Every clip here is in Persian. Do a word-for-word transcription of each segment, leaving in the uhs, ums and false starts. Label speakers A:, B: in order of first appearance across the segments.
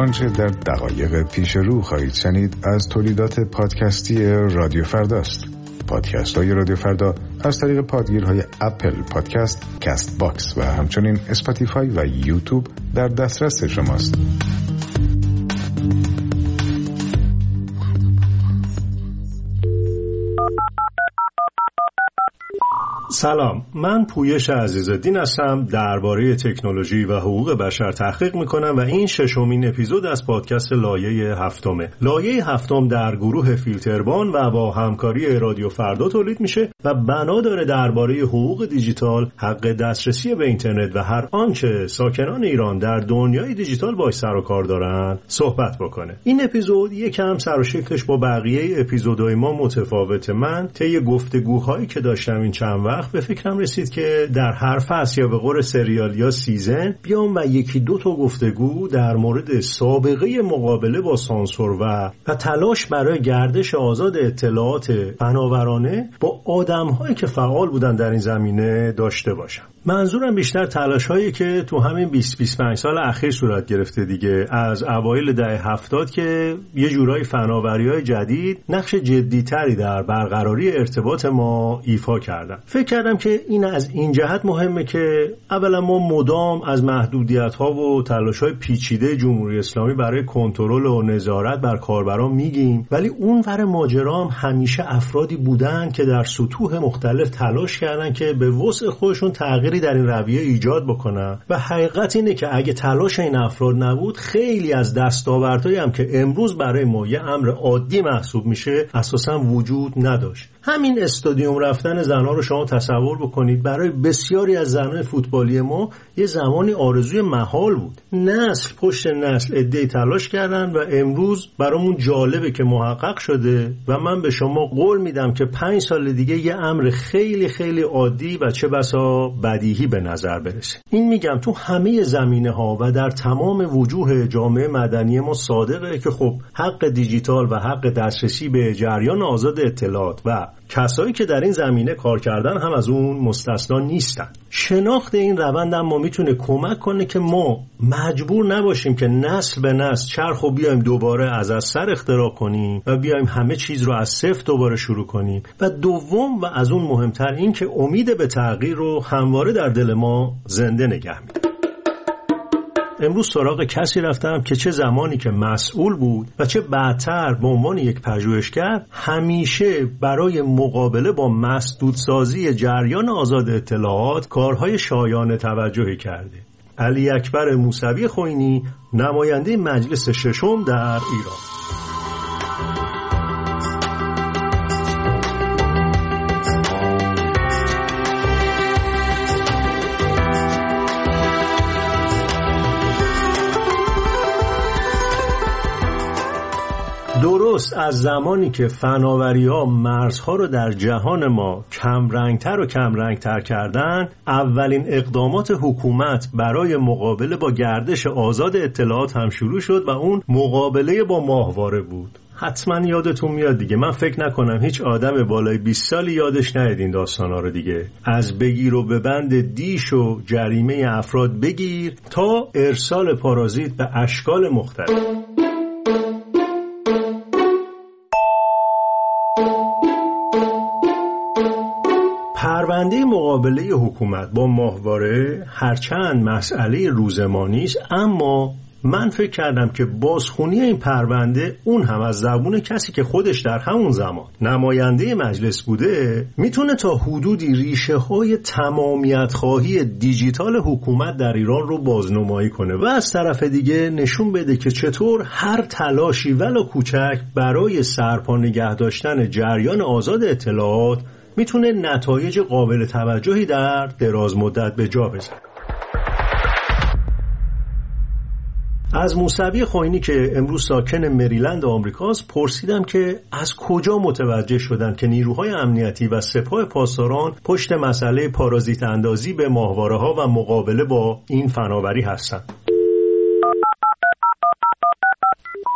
A: آنچه در دقایق پیش رو خواهید شنید از تولیدات پادکستی رادیو فرداست. پادکست های رادیو فردا از طریق پادگیرهای اپل پادکست، کست باکس و همچنین اسپاتیفای و یوتیوب در دسترس شماست.
B: سلام، من پویش عزیزالدین هستم، درباره تکنولوژی و حقوق بشر تحقیق میکنم و این ششمین اپیزود از پادکست لایه هفتمه. لایه هفتم در گروه فیلتربان و با همکاری رادیو فردا تولید میشه و بنا داره درباره حقوق دیجیتال، حق دسترسی به اینترنت و هر آنچه ساکنان ایران در دنیای دیجیتال باهاش سر و کار دارن صحبت بکنه. این اپیزود یکم سر و شکلش با بقیه اپیزودهای ما متفاوته. من طی گفتگوهایی که داشتم این چند وقت به فکرم رسید که در هر فصل یا به قول سریال یا سیزن بیام و یکی دو تا گفتگو در مورد سابقه مقابله با سانسور و و تلاش برای گردش آزاد اطلاعات فناورانه با آدم‌هایی که فعال بودن در این زمینه داشته باشم. منظورم بیشتر تلاش‌هایی که تو همین بیست بیست و پنج سال اخیر صورت گرفته دیگه، از اوایل دهه هفتاد که یه جورای فناوری‌های جدید نقش جدی‌تری در برقراری ارتباط ما ایفا کردن. فکر کردم که این از این جهت مهمه که اولا ما مدام از محدودیت‌ها و تلاش‌های پیچیده جمهوری اسلامی برای کنترل و نظارت بر کاربران میگیم، ولی اون ور ماجرا هم همیشه افرادی بودن که در سطوح مختلف تلاش کردن که به وسع خودشون تغییر در این رویه ایجاد بکنن و حقیقت اینه که اگه تلاش این افراد نبود خیلی از دستاوردهایی هم که امروز برای ما یه امر عادی محسوب میشه اساسا وجود نداشت. همین استادیوم رفتن زنها رو شما تصور بکنید، برای بسیاری از زنهای فوتبالی ما یه زمانی آرزوی محال بود. نسل پشت نسل عده‌ای تلاش کردن و امروز برامون جالبه که محقق شده و من به شما قول میدم که پنج سال دیگه یه امر خیلی خیلی عادی و چه بسا بدیهی به نظر برسه. این میگم تو همه زمینه‌ها و در تمام وجوه جامعه مدنی ما صادقه که خب حق دیجیتال و حق دسترسی به جریان آزاد اطلاعات و کسایی که در این زمینه کار کردن هم از اون مستثنا نیستن. شناخت این روند هم ما میتونه کمک کنه که ما مجبور نباشیم که نسل به نسل چرخ و بیایم دوباره از از سر اختراع کنیم و بیایم همه چیز رو از صفر دوباره شروع کنیم. و دوم و از اون مهمتر این که امید به تغییر رو همواره در دل ما زنده نگه می‌داره. امروز سراغ کسی رفتم که چه زمانی که مسئول بود و چه بعدتر به عنوان یک پژوهشگر همیشه برای مقابله با مسدودسازی جریان آزاد اطلاعات کارهای شایان توجهی کرده. علی اکبر موسوی خوئینی، نماینده مجلس ششم در ایران. درست از زمانی که فناوری‌ها مرزها رو در جهان ما کم رنگتر و کم رنگتر کردن، اولین اقدامات حکومت برای مقابله با گردش آزاد اطلاعات هم شروع شد و اون مقابله با ماهواره بود. حتما یادتون میاد دیگه. من فکر نکنم هیچ آدم بالای بیست سالی یادش نیاد این داستانا رو دیگه. از بگیر و ببند دیش و جریمه افراد بگیر تا ارسال پارازیت به اشکال مختلف. پرونده مقابله حکومت با ماهواره هرچند مسئله روزمانی است، اما من فکر کردم که بازخونی این پرونده، اون هم از زبون کسی که خودش در همون زمان نماینده مجلس بوده، میتونه تا حدودی ریشه های تمامیت خواهی دیجیتال حکومت در ایران رو بازنمایی کنه و از طرف دیگه نشون بده که چطور هر تلاشی ولو کوچک برای سرپا نگه داشتن جریان آزاد اطلاعات میتونه نتایج قابل توجهی در دراز مدت به جا بذاره. از موسوی خوئینی که امروز ساکن مریلند آمریکاست پرسیدم که از کجا متوجه شدن که نیروهای امنیتی و سپاه پاسداران پشت مسئله پارازیت اندازی به ماهواره‌ها و مقابله با این فناوری هستند.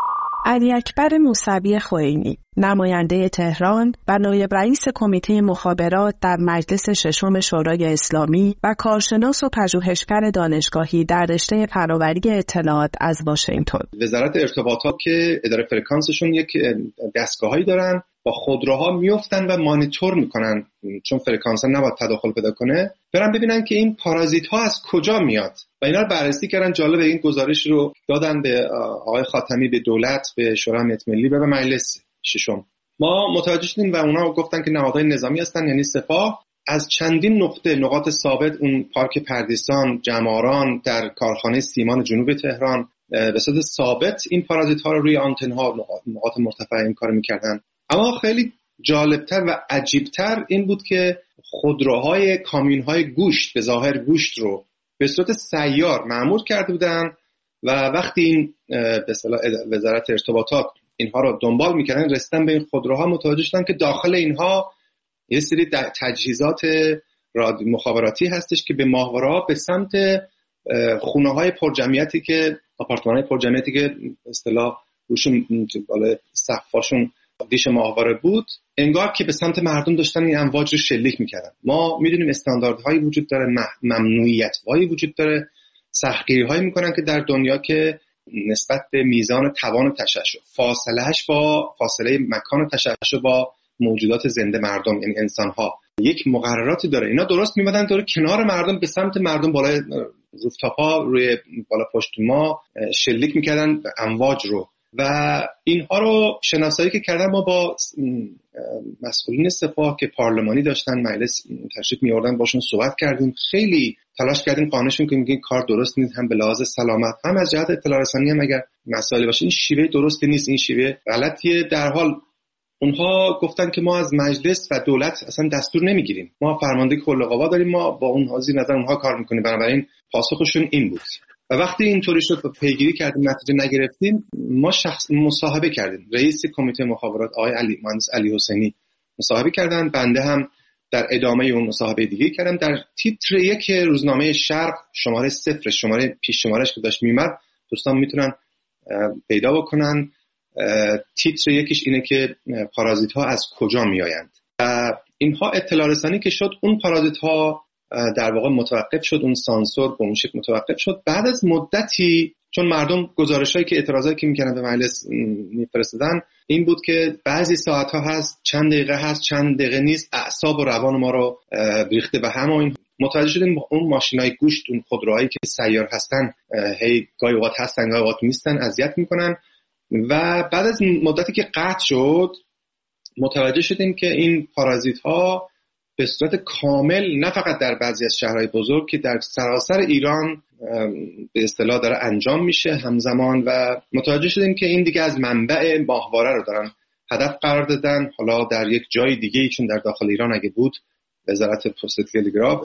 C: علی اکبر موسوی خوئینی، نماینده تهران و نایب رئیس کمیته مخابرات در مجلس ششم شورای اسلامی و کارشناس و پژوهشگر دانشگاهی در رشته فناوری اطلاعات از واشنگتن.
D: وزارت ارتباطات که اداره فرکانسشون یک دستگاهایی دارن، با خودروها میافتن و مانیتور میکنن، چون فرکانس نباید تداخل پیدا کنه، برن ببینن که این پارازیت ها از کجا میاد و اینا رو بررسی کردن. جالب، این گزارش رو دادن به آقای خاتمی، به دولت، به شورای امنیت ملی و به مجلس ششم. ما متوجه شدیم و اونا گفتن که نهادهای نظامی هستن، یعنی سپاه، از چندین نقطه نقاط ثابت، اون پارک پردیسان، جماران، در کارخانه سیمان جنوب تهران، به صورت ثابت این پارازیت ها رو روی آنتن ها نقاط مرتفع این کارو میکردن. اما خیلی جالبتر و عجیبتر این بود که خودروهای کامیونهای گوشت، به ظاهر گوشت رو به صورت سیار مأمور کرده بودن و وقتی این به اصطلاح وزارت ارتباطات اینها رو دنبال میکردن، رسیدن به این خودروها، متوجه شدن که داخل اینها یه سری تجهیزات رادیو مخابراتی هستش که به ماهواره‌ها به سمت خونه‌های پرجمعیتی که آپارتمان‌های پرجمعیتی که به اصطلاح روشون بالا سقف‌هاشون دیش ماهواره بود، انگار که به سمت مردم داشتن این امواج رو شلیک میکردن. ما میدونیم استانداردهایی وجود داره، ممنوعیت‌هایی وجود داره، سختگیری‌هایی میکنن که در دنیا که نسبت به میزان توان تشعشع، فاصلهش با فاصله مکان تشعشع با موجودات زنده مردم، یعنی انسان‌ها، یک مقرراتی داره. اینا درست میمدن دور کنار مردم، به سمت مردم بالای روفتاپ‌ها، روی بالا پشت ما شلیک میکردن امواج رو و اینها رو شناسایی که کردن. ما با مسئولین سپاه که پارلمانی داشتن مجلس تشریف می‌آوردن باشون صحبت کردیم، خیلی تلاش کردیم قانعشون کنیم که این کار درست نیست، هم به لحاظ سلامت هم از جهت اطلاع رسانی، هم اگر مسائلی باشه این شیوه درستی نیست، این شیوه غلطیه. در حال اونها گفتن که ما از مجلس و دولت اصلا دستور نمیگیریم، ما فرماندهی کل قوا داریم، ما با اون حاضر نظر اونها کار میکنیم. بنابراین پاسخشون این بود و وقتی اینطوری شد پیگیری کردیم نتیجه نگرفتیم، ما شخص مصاحبه کردیم. رئیس کمیته مخابرات آقای علی مهندس علی حسینی مصاحبه کردن، بنده هم در ادامه اون مصاحبه دیگه کردم. در تیتر یک روزنامه شرق شماره صفر، شماره پیش شمارش که داشت میمد، دوستان میتونن پیدا بکنن. تیتر یکیش اینه که پارازیت ها از کجا میآیند. اینها اطلاع رسانی که شد، اون پارازیت ها در واقع متوقف شد، اون سانسور به اون شکل متوقف شد. بعد از مدتی، چون مردم گزارشایی که اعتراضایی که میکردن به مجلس میفرستادن این بود که بعضی ساعت ها هست، چند دقیقه هست، چند دقیقه نیست، اعصاب و روان ما رو ریخته به هم. و این متوجه شدیم اون ماشینای گوشت، اون خودروهایی که سیار هستن، هی گاهی اوقات هستن گاهی اوقات نیستن، اذیت میکنن. و بعد از مدتی که قطع شد متوجه شدیم که این پارازیت ها به صورت کامل، نه فقط در بعضی از شهرهای بزرگ که در سراسر ایران به اصطلاح داره انجام میشه همزمان، و متوجه شدیم که این دیگه از منبع ماهواره رو دارن هدف قرار دادن. حالا در یک جای دیگه، چون در داخل ایران اگه بود وزارت پست تلگراف،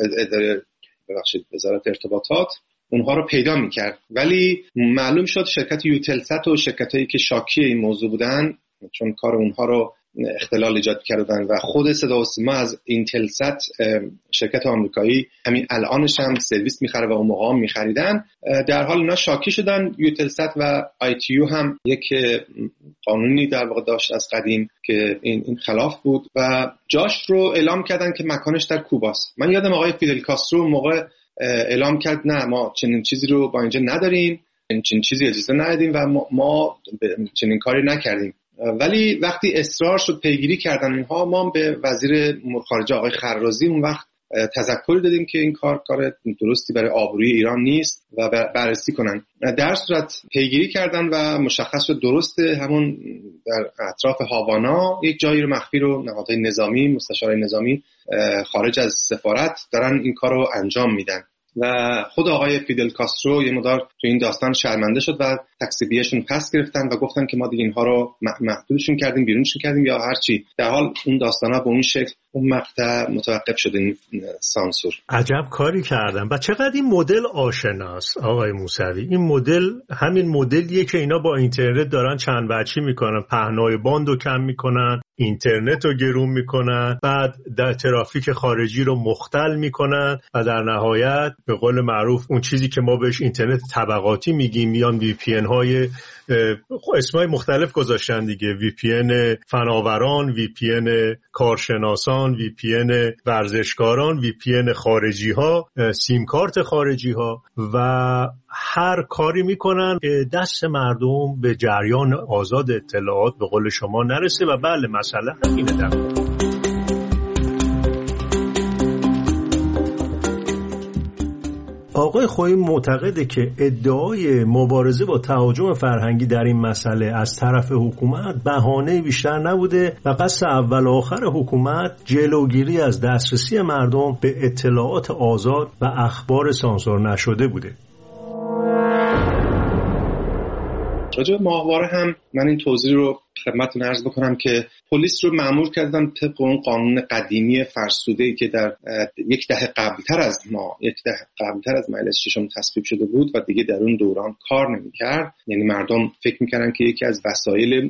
D: ببخشید وزارت ارتباطات اونها رو پیدا میکرد، ولی معلوم شد شرکت یوتلسات و شرکتایی که شاکی این موضوع بودن، چون کار اونها رو اختلال ایجاد کردن و خود صدا و سیما از اینتلسات، شرکت آمریکایی، همین الانش هم سرویس میخره و اون موقع هم میخریدن، در حال اینا شاکی شدن. یوتلسات و آی تی یو هم یک قانونی در واقع داشت از قدیم که این این خلاف بود و جاش رو اعلام کردن که مکانش در کوباست. من یادم آقای فیدل کاسترو موقع اعلام کرد نه ما چنین چیزی رو با اینجا نداریم، چنین چیزی اجازه ندادیم و ما, ما چنین کاری نکردیم. ولی وقتی اصرار شد پیگیری کردن اینها، ما به وزیر امور خارجه آقای خرازی اون وقت تذکری دادیم که این کار کار درستی برای آبروی ایران نیست و بررسی کنن. در صورت پیگیری کردن و مشخص شد درسته، همون در اطراف هاوانا یک جایی رو مخفی رو نهادهای نظامی، مستشارای نظامی خارج از سفارت دارن این کار رو انجام میدن و خود آقای فیدل کاسترو یه مقدار تو این داستان شرمنده شد و تکسیبیهشون پس گرفتن و گفتن که ما دیگه اینها رو محدودشون کردیم، بیرونشون کردیم یا هر چی. در حال اون داستانا به اون شکل اون مقطع متوقف شد، این سانسور.
B: عجب کاری کردن. و چقدر این مدل آشناست آقای موسوی. این مدل همین مدلیه که اینا با اینترنت دارن چند بچی میکنن، پهنای باندو کم میکنن، اینترنت رو گرون میکنن، بعد در ترافیک خارجی رو مختل میکنن و در نهایت به قول معروف اون چیزی که ما بهش اینترنت طبقاتی میگیم، میان وی پی ان های اسمای مختلف گذاشتن دیگه، وی پی ان فناوران، وی پی ان کارشناسان، وی پی ان ورزشکاران، وی پی ان خارجی ها، سیم کارت خارجی ها و هر کاری میکنن دست مردم به جریان آزاد اطلاعات به قول شما نرسه. و بله مسئله همینه. در آقای خویی معتقده که ادعای مبارزه با تهاجم فرهنگی در این مسئله از طرف حکومت بهانه بیشتر نبوده و قصد اول و آخر حکومت جلوگیری از دسترسی مردم به اطلاعات آزاد و اخبار سانسور نشده بوده.
D: راجع به ماهواره هم من این توضیح رو خدمتتون عرض بکنم که پلیس رو مأمور کردن طبق اون قانون قدیمی فرسوده‌ای که در یک دهه قبلتر از ما یک دهه قبلتر از مجلس ششم تصویب شده بود و دیگه در اون دوران کار نمی‌کرد. یعنی مردم فکر می‌کردن که یکی از وسایل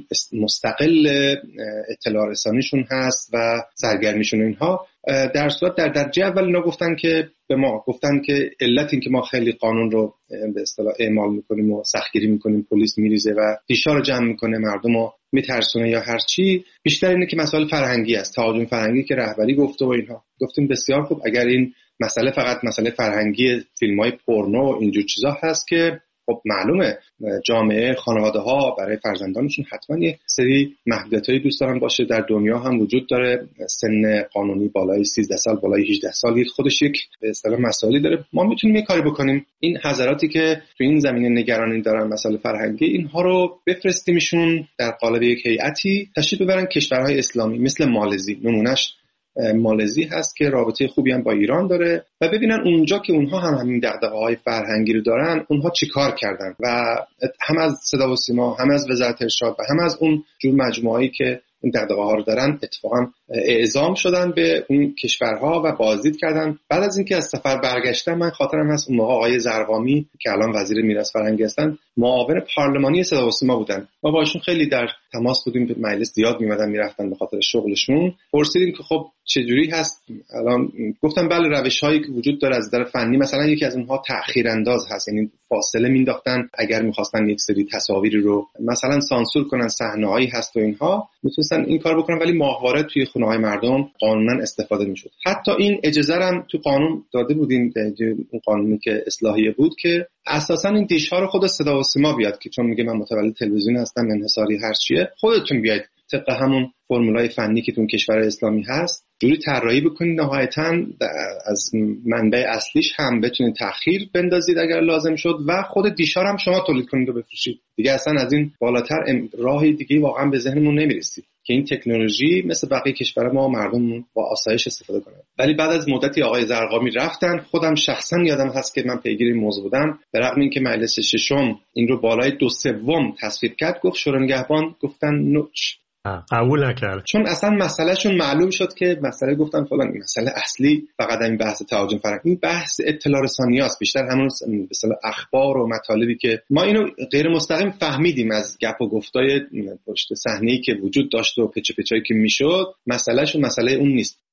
D: مستقل اطلاع رسانیشون هست و سرگرمیشون اینها. در صورت در درجه اول اینا گفتن که به ما گفتن که علت این که ما خیلی قانون رو به اصطلاح اعمال می‌کنیم و سختگیری می‌کنیم، پلیس میریزه و فیشا رو جمع می‌کنه، مردم رو میترسونه یا هر چی، بیشتر اینه که مسائل فرهنگی است، تهاجم فرهنگی که رهبری گفته و اینها. گفتیم بسیار خوب، اگر این مسئله فقط مسئله فرهنگی فیلم‌های پورنو و اینجور چیزا هست که خب معلومه جامعه خانواده‌ها برای فرزندانشون حتما یک سری محدودیت‌های دوست دارن باشه. در دنیا هم وجود داره سن قانونی بالای سیزده سال، بالای هجده سال، خودش یک به اصطلاح مسائلی داره. ما میتونیم یه کاری بکنیم، این حضراتی که تو این زمینه نگرانی دارن مسائل فرهنگی، اینها رو بفرستیمشون در قالب یک هیئتی تشریف ببرن کشورهای اسلامی مثل مالزی. نمونهش مالزی هست که رابطه خوبی هم با ایران داره و ببینن اونجا که اونها هم همین دغدغه‌های فرهنگی رو دارن اونها چیکار کردن و هم از صدا و سیما، هم از وزارت ارشاد و هم از اون جور مجموعه‌ای که این دغدغه‌ها رو دارن اتفاقا اعزام شدن به اون کشورها و بازدید کردن. بعد از اینکه از سفر برگشتن، من خاطرم هست اون موقع آقای زرقامی که الان وزیر میراث فرهنگی هستن معاون پارلمانی صدا و سیما بودن. ما باشون خیلی در تماس بودیم، به مجلس زیاد میمدن میرفتن به خاطر شغلشون. پرسیدیم که خب چه جوری هست الان؟ گفتن بله روش‌هایی که وجود داره از نظر فنی، مثلا یکی از اونها تأخیر انداز هست، یعنی فاصله مینداختن اگر می‌خواستن یک سری تصاویر رو مثلا سانسور کنن، صحنه‌هایی هست و اینها میتونستن این کار بکنن، ولی ماهواره توی خونه‌های مردم قانونا استفاده میشد. حتی این اجازه هم تو قانون داده بودیم، اون قانونی که اصلاحیه بود که اساسا این دیش‌ها رو خود صدا و سیما بیاد که چون میگه من متولد تلویزیون هستم، انحصاری هر چیه، خودتون بیاید طبق همون فرمولای فنی که تو کشور اسلامی هست جوری طراحی بکنید نهایتاً از منبع اصلیش هم بتونید تأخیر بندازید اگر لازم شد و خود دیشار هم شما تولید کنید و بفروشید. دیگه اصلا از این بالاتر راهی دیگه واقعا به ذهنمون نمیرسید که این تکنولوژی مثل بقیه کشورها ما مردم با آسایش استفاده کنن. ولی بعد از مدتی آقای زرقامی رفتن، خودم شخصا یادم هست که من پیگیر این موضوع بودم، به رغم اینکه مجلس ششم این رو بالای دو سوم تصویب کرد، گفت شورای نگهبان گفتن نوچ
B: قبول نکرد،
D: چون اصلا مسئلهشون معلوم شد که مسئله گفتن فلان، این مسئله اصلی فقط این بحث تهاجم فرهنگی، این بحث اطلاع رسانی است، بیشتر همون به اصطلاح اخبار و مطالبی که ما اینو غیر مستقیم فهمیدیم از گپ و گفتای پشت صحنه‌ای که وجود داشت و پچ پچایی که میشد، مسئلهشون مسئله اون نیست.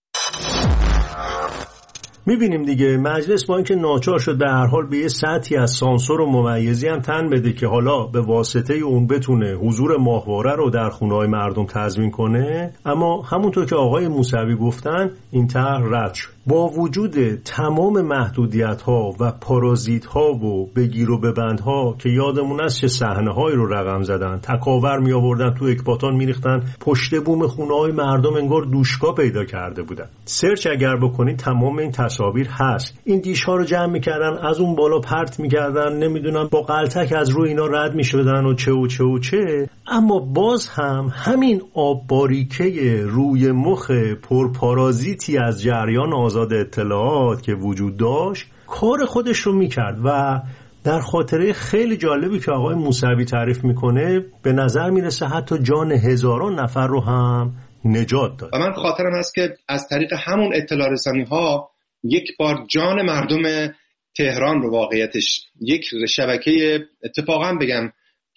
B: میبینیم دیگه مجلس با اینکه ناچار شد به هر حال به یه سطحی از سانسور و ممیزی هم تن بده که حالا به واسطه اون بتونه حضور ماهواره رو در خونه‌های مردم تضمین کنه، اما همونطور که آقای موسوی گفتن این طرح رد شد. با وجود تمام محدودیت‌ها و پارازیت‌ها و بگیر و ببندها که یادمون است چه صحنه‌هایی رو رقم زدن، تکاور می‌آوردن تو اکباتان می‌ریختن پشت بوم خونه‌های مردم، انگار دوشکا پیدا کرده بودن. سرچ اگر بکنید تمام این تصاویر هست. این دیش‌ها رو جمع می‌کردن، از اون بالا پرت می‌کردن، نمیدونم با قلتک از روی اینا رد می‌شدن و چه و چه و چه، اما باز هم همین آب باریکه روی مخ پرپارازیتی از جریان آزاد اطلاعات که وجود داشت کار خودش رو میکرد و در خاطره خیلی جالبی که آقای موسوی تعریف میکنه به نظر میرسه حتی جان هزاران نفر رو هم نجات داد.
D: و من خاطرم هست که از طریق همون اطلاع رسانی ها یک بار جان مردم تهران رو واقعیتش یک شبکه اتفاقا بگم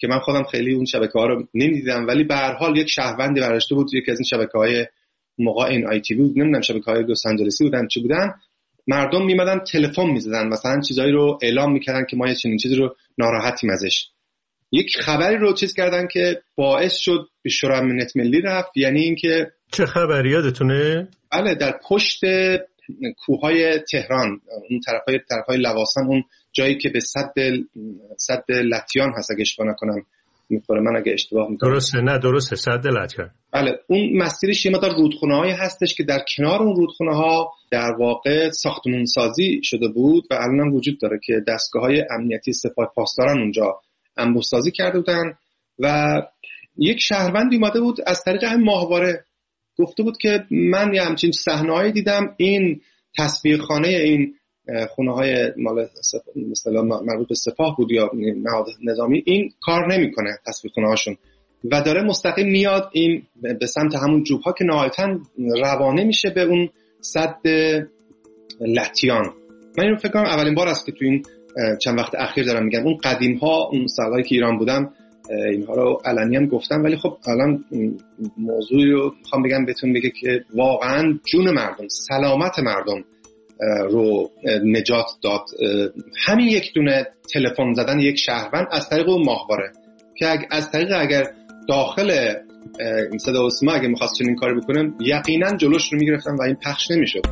D: که من خودم خیلی اون شبکه‌ها رو نمی‌دیدم، ولی به هر حال یک شهروندی برشته بود یکی از این شبکه‌های موقع این آی تی بود، نمیدونم شبکه‌های لس آنجلسی بودن چی بودن، مردم میمدن تلفن میزدن مثلا چیزایی رو اعلام میکردن که ما یه چنین چیزی رو ناراحتیم ازش. یک خبری رو چیز کردن که باعث شد به شورای امنیت ملی رفت. یعنی اینکه
B: چه خبری یادتونه؟
D: بله، در پشت کوههای تهران، اون طرفای طرفای لواسان، اون جایی که به سد سد لطیان هست اگه اشتباه نکنم میخوره، من اگه اشتباه میکنم
B: درسته، نه درسته، سد لطیان.
D: بله، اون مسیرش یه مقدار رودخونه‌هایی هستش که در کنار اون رودخونه‌ها در واقع ساختمون سازی شده بود و الان هم وجود داره که دستگاه‌های امنیتی سپاه پاسداران اونجا انبوه سازی کرده بودن و یک شهروندی اومده بود از طریق همین ماهواره گفته بود که من یه همچین صحنه‌ای دیدم، این تصویرخانه این خونه‌های مال مثلا مربوط به سپاه بود یا نهاد نظامی، این کار نمی‌کنه تصویرخونه‌هاشون و داره مستقیم میاد این به سمت همون جوب‌ها که نهایتاً روانه میشه به اون سد لطیان. من اینو فکر کنم اولین بار است که تو این چند وقت اخیر دارم میگم. اون قدیم‌ها، اون سال‌هایی که ایران بودم اینها رو علنی هم گفتم، ولی خب الان موضوعی رو میخوام بگم بهتون بگه که واقعاً جون مردم، سلامت مردم رو نجات داد همین یک دونه تلفن زدن یک شهروند از طریق اون ماهواره که از طریق اگر داخل این صدا و سیما اگه می‌خواست چنین کاری بکنم یقینا جلوش رو میگرفتن و این پخش نمیشد.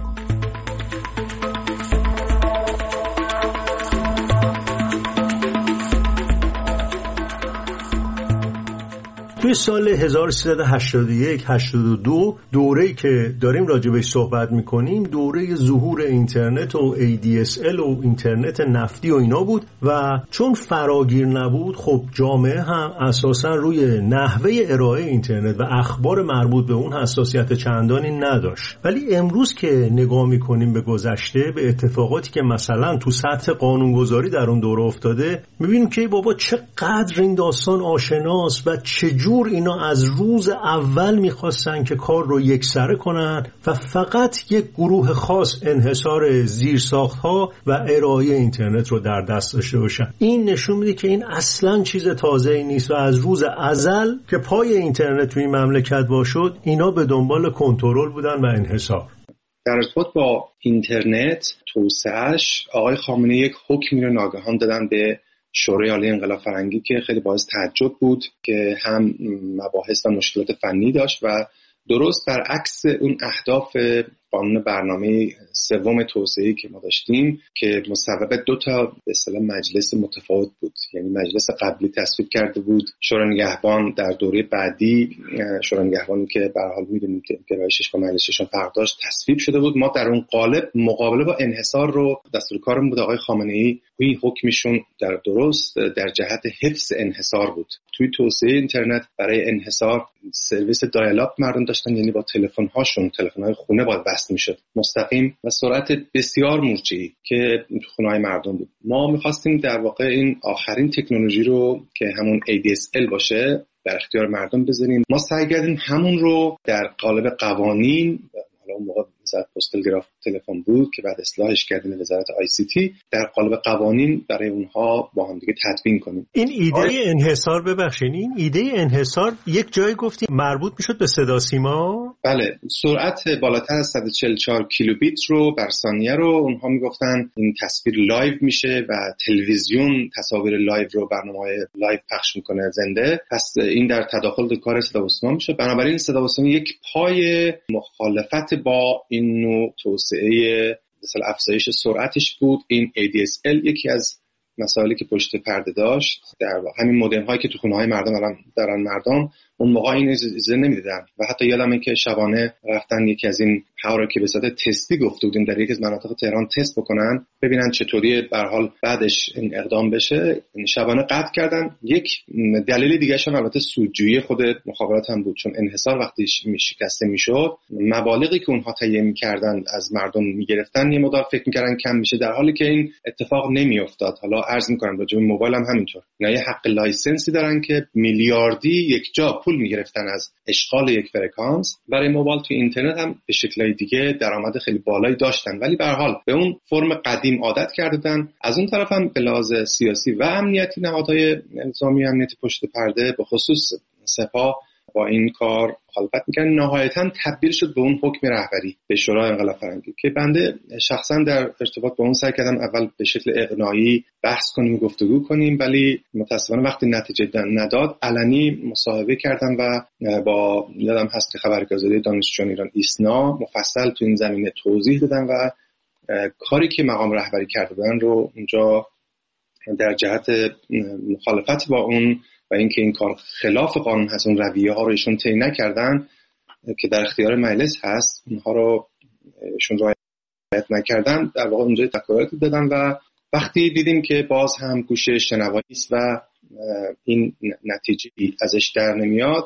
B: توی سال هزار و سیصد و هشتاد و یک هشتاد و دو دوره‌ای که داریم راجع بهش صحبت می‌کنیم دوره ظهور اینترنت و ای دی اس ال و اینترنت نفتی و اینا بود و چون فراگیر نبود خب جامعه هم اساساً روی نحوه ارائه اینترنت و اخبار مربوط به اون حساسیت چندانی نداشت. ولی امروز که نگاه می‌کنیم به گذشته، به اتفاقاتی که مثلا تو سطح قانونگذاری در اون دوره افتاده، می‌بینیم که بابا چقدر این داستان آشناست و چجور اینا از روز اول میخواستن که کار رو یکسره کنن و فقط یک گروه خاص انحصار زیرساخت‌ها و ارائه اینترنت رو در دست داشته باشن. این نشون میده که این اصلاً چیز تازه‌ای نیست و از روز ازل که پای اینترنت توی این مملکت باشد اینا به دنبال کنترل بودن و انحصار.
D: در ارتباط با اینترنت توسعه‌اش آقای خامنه‌ای یک حکمی رو ناگهان دادن به شورای عالی انقلاب فرهنگی که خیلی باعث تعجب بود که هم مباحث و مشکلات فنی داشت و درست برعکس اون اهداف قانون برنامه سوم توسعه‌ای که ما داشتیم که مصوب دو تا به اصطلاح مجلس متفاوت بود. یعنی مجلس قبلی تصویب کرده بود، شورای نگهبان در دوره بعدی، شورای نگهبانی که به هر حال می‌دونید که گرایشش با مجلسشون فرق داشت، تصویب شده بود. ما در اون قالب مقابله با انحصار رو دستور کارمون بود. آقای خامنه‌ای این حکمشون در درست در جهت حفظ انحصار بود. توی توسعه اینترنت برای انحصار سرویس دایال اپ مردم داشتن، یعنی با تلفن‌هاشون، تلفن‌های خونه باید وصل میشد مستقیم و سرعت بسیار مرجعی که تو خونه‌های مردم بود. ما می‌خواستیم در واقع این آخرین تکنولوژی رو که همون ای دی اس ال باشه در اختیار مردم بذاریم. ما سعی کردیم همون رو در قالب قوانین، حالا اون موقع وزارت پست تلگراف تلفن بود که بعد اصلاحش کردیم وزارت آی سی تی، در قالب قوانین برای اونها با هم دیگه تدوین کنیم.
B: این ایده آره. انحصار ببخشید این ایده انحصار یک جای گفتیم مربوط میشد به صدا سیما؟
D: بله، سرعت بالاتر از صد و چهل و چهار کیلوبیت رو بر ثانیه رو اونها میگفتن این تصویر لایو میشه و تلویزیون تصاویر لایو رو، برنامه‌های لایو پخش میکنه زنده، پس این در تداخل کار صدا و سیما میشه. بنابراین صدا و سیما یک پای مخالفت با این نوع توسعه مثلا افزایش سرعتش بود. این ای دی اس ال یکی از مسائلی که پشت پرده داشت، در همین مودم هایی که تو خونه های مردم الان دارن مردم اون موقع این اجازه نمیدادن و حتی یادمه که شبانه رفتن یکی از این هاورا که به صورت تستی گفته بودیم در یکی از مناطق تهران تست بکنن ببینن چطوری به هر حال بعدش این اقدام بشه، این شبانه قطع کردن. یک دلیل دیگه شون البته سودجویی خود مخابرات هم بود، چون انحصار وقتی شکسته میشد مبالغی که اونها تهیه میکردن از مردم میگرفتن یه مقدار فکر میکردن کم میشه، در حالی که این اتفاق نمیافتاد. حالا عرض میکنم راجع به موبایل هم همینطور، اینا یه حق لایسنسی دارن که میلیاردی یک جا پول میگرفتن از اشغال یک فرکانس. برای موبایل تو اینترنت هم به شکل‌های دیگه درآمد خیلی بالایی داشتن، ولی به هر حال به اون فرم قدیم عادت کردن. از اون طرف هم به لحاظ سیاسی و امنیتی نهادهای نظامی امنیتی پشت پرده به خصوص سپاه با این کار مخالفت میکنن. نهایتاً تبدیل شد به اون حکم رهبری به شورای انقلاب فرهنگی که بنده شخصا در ارتباط با اون سعی کردم اول به شکل اقناعی بحث کنیم و گفتگو کنیم، ولی متاسفانه وقتی نتیجه نداد علنی مصاحبه کردم و با یادم هست که خبرگزاری دانشجویان ایران ایسنا مفصل تو این زمینه توضیح دادم و کاری که مقام رهبری کرده بودن رو اونجا در جهت مخالفت با اون و اینکه این کار خلاف قانون هست، اون رویه ها رو ایشون طی نکردن که در اختیار مجلس هست، اونها رو ایشون رعایت نکردن، در واقع اونجا تکرارات دادن و وقتی دیدیم که باز هم گوشه شنوایی است و این نتیجه ازش در نمیاد،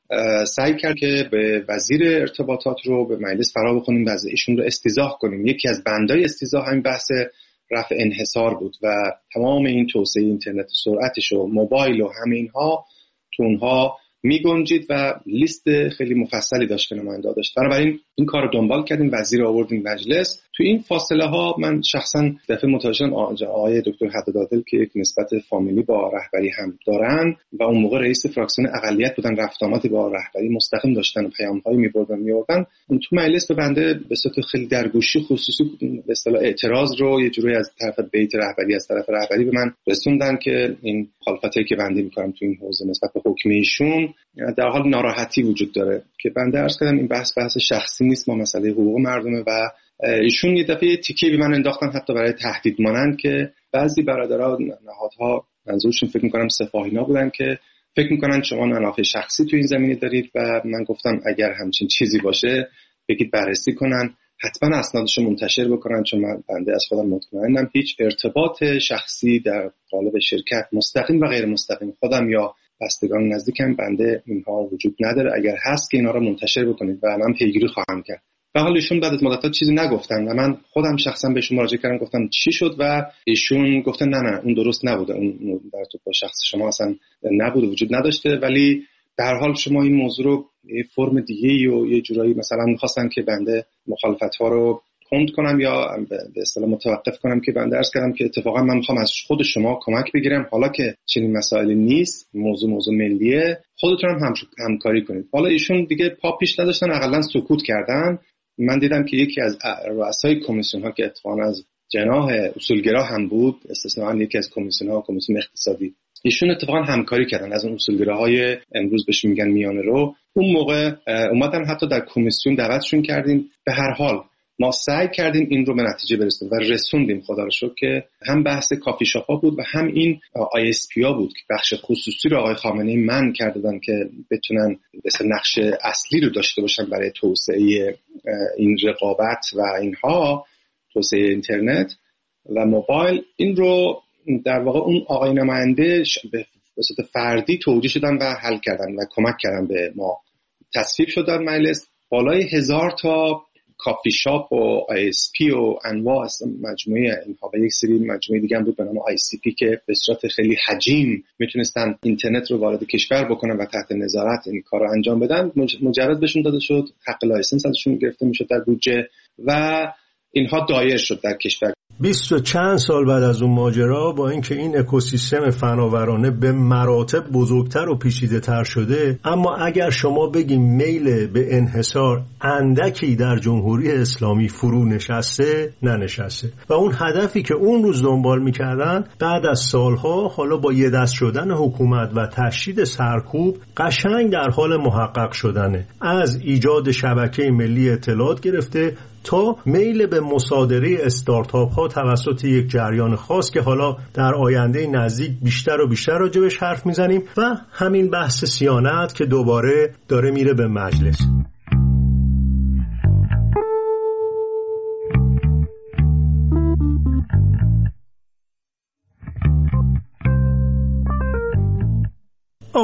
D: سعی کرد که به وزیر ارتباطات رو به مجلس فرا بخونیم و ایشون رو استیضاح کنیم. یکی از بندای استیضاح همین بحث رفع انحصار بود و تمام این توسعه اینترنت، سرعتش و موبایل و همه اینها تو اونها می گنجید و لیست خیلی مفصلی داشت که نماینده داشت. بنابراین این کار رو دنبال کردیم، وزیر آوردیم مجلس. تو این فاصله ها من شخصا دفعه متوجه شدم آقای دکتر حداد عادل که یک نسبت فامیلی با رهبری هم دارن و اون موقع رئیس فراکسیون اقلیت بودن، رفت آمدی با رهبری مستقیم داشتن و پیام‌هایی می‌بردن می‌آوردن. اون تو مجلس به بنده به صورت خیلی درگوشی خصوصی به اصطلاح اعتراض رو یه جوری از طرف بیت رهبری از طرف رهبری به من رسوندن که این مخالفتی که بنده می‌کنم تو این حوزه نسبت به حکم ایشون در حال ناراحتی وجود داره که بنده عرض کردم این بحث بحث شخصی نیست، ما مسئله حقوق مردمه و ایشون یه دفعه تیکه به من انداختن حتی برای تهدید مانند که بعضی برادرها نهادها منظورشون فکر می‌کنم سپاهینا بودن که فکر می‌کنن شما منافع شخصی تو این زمینه دارید و من گفتم اگر همچین چیزی باشه بگید بررسی کنن، حتما اسنادش رو منتشر بکنن، چون من بنده از خودم مطمئنم هیچ ارتباط شخصی در قالب شرکت مستقیم و غیر مستقیم خودم یا بستگان نزدیکم بنده اینها وجود نداره. اگر هست که اینا رو منتشر بکنید و من پیگیری خواهم کرد. و حال ایشون بعد از مدت چیزی نگفتن و من خودم شخصا بهشون مراجعه کردم، گفتم چی شد و ایشون گفتن نه نه اون درست نبوده، اون در تو با شخص شما اصلا نبوده، وجود نداشته، ولی به هر حال شما این موضوع رو یه فرم دیگه و یه جورایی مثلا می‌خواستن که بنده مخالفت‌ها رو کند کنم یا به اصطلاح متوقف کنم که بنده عرض کردم که اتفاقا من می‌خوام از خود شما کمک بگیرم، حالا که چنین مسائلی نیست، موضوع موضوع ملیه، خودتون هم همکاری کنید. حالا ایشون دیگه پا پیش نداشتن، حداقل سکوت کردن. من دیدم که یکی از رؤسای کمیسیون ها که اتفاقا از جناح اصولگرا هم بود، استثناً یکی از کمیسیون ها کمیسیون اقتصادی، ایشون اتفاقا همکاری کردن از اون اصولگراهای امروز بهش میگن میانه رو. اون موقع اومدن حتی در کمیسیون دعوتشون کردیم. به هر حال ما سعی کردیم این رو به نتیجه برسونیم و رسوندیم خدا رو شکر که هم بحث کافی شاپ‌ها بود و هم این آی اس پی ها بود که بخش خصوصی رو آقای خامنه‌ای من کردن که بتونن مثل نقش اصلی رو داشته باشن برای توسعه این رقابت و اینها، توسعه اینترنت و موبایل. این رو در واقع اون آقای نماینده به صورت فردی توجیه شدن و حل کردن و کمک کردن به ما. تصویب شد در مجلس بالای هزار تا کافی شاپ و آی اس پی و انواع مجموعه اینها و یک سری مجموعه دیگه هم بود به نام آی سی پی که به صورت خیلی حجیم میتونستن اینترنت رو وارد کشور بکنن و تحت نظارت این کار رو انجام بدن. مجرد بهشون داده شد، حق لایسنس ازشون گرفته میشد در بودجه و اینها دایر شد در کشور.
B: بیست و چند سال بعد از اون ماجرا، با اینکه این اکوسیستم فناورانه به مراتب بزرگتر و پیچیده تر شده، اما اگر شما بگیم میل به انحصار اندکی در جمهوری اسلامی فرو نشسته، ننشسته و اون هدفی که اون روز دنبال میکردن بعد از سالها حالا با یه دست شدن حکومت و تشدید سرکوب قشنگ در حال محقق شدنه. از ایجاد شبکه ملی اطلاعات گرفته تا میل به مصادره استارتاپ ها توسط یک جریان خاص که حالا در آینده نزدیک بیشتر و بیشتر راجبش حرف میزنیم و همین بحث صیانت که دوباره داره میره به مجلس.